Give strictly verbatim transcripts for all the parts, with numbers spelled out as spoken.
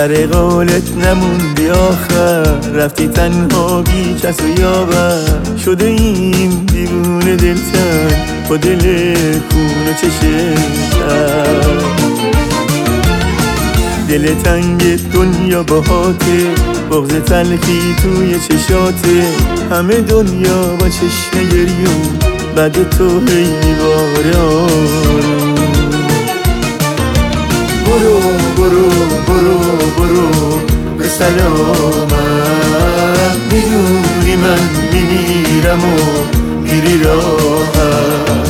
سر قولت نموندی آخر، رفتی تنها بی کس و یاور. شده این دیوونه دلتن با دل کون و چشمتن، دل تنگ دنیا باهاته، بغض تلخی توی چشاته. همه دنیا با چشم گریون بعد تو هی باره آروم. برو برو برو برو به سلامت، میدونی من میمیرم و میری راحت.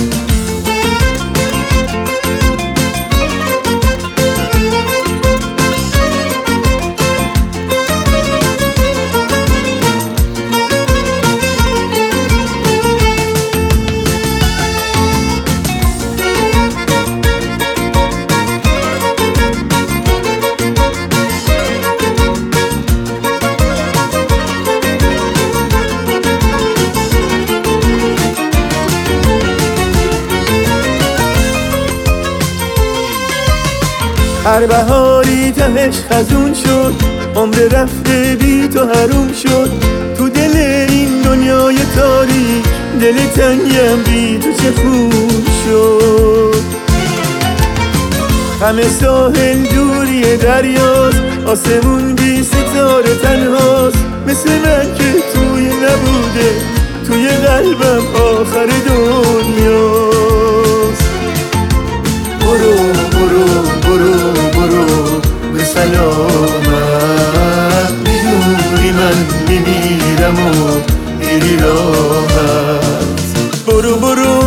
هر بهاری تهش خزون شد، عمر رفته بی تو حروم شد. تو دل این دنیای تاریک، دل تنگم بی تو چه خون شد. همه ساحل دوری دریاست، آسمون بی ستاره تنهاست. مثل من که توی نبوده، توی قلبم آخر دنیاست. برو برو برو برو به سلامت، میدونی من میمیرم و میری راحت. برو برو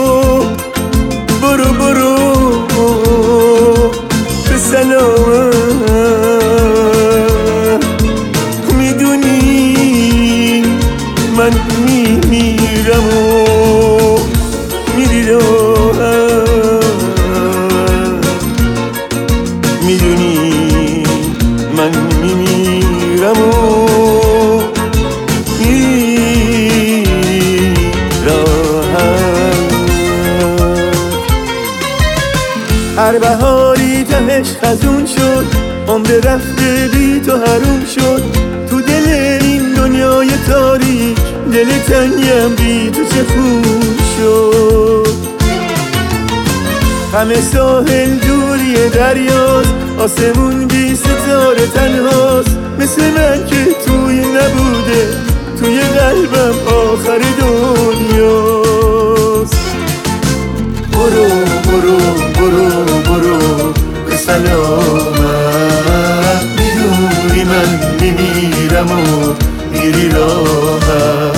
برو برو به سلامت، میدونی من میمیرم و میری راحت. میدونی من میمیرم و میری راحت. هر بهاری تهش خزون شد، عمر رفته بی تو حروم شد. تو دل این دنیای تاریک، دل تنگم بی تو چه خون شد. همه ساحل دوری دریاست، آسمون بی ستاره تنهاست. مثل من که توی نبوده، توی قلبم آخر دنیاست. برو برو برو برو به سلامت، میدونی من میمیرم و میری راحت.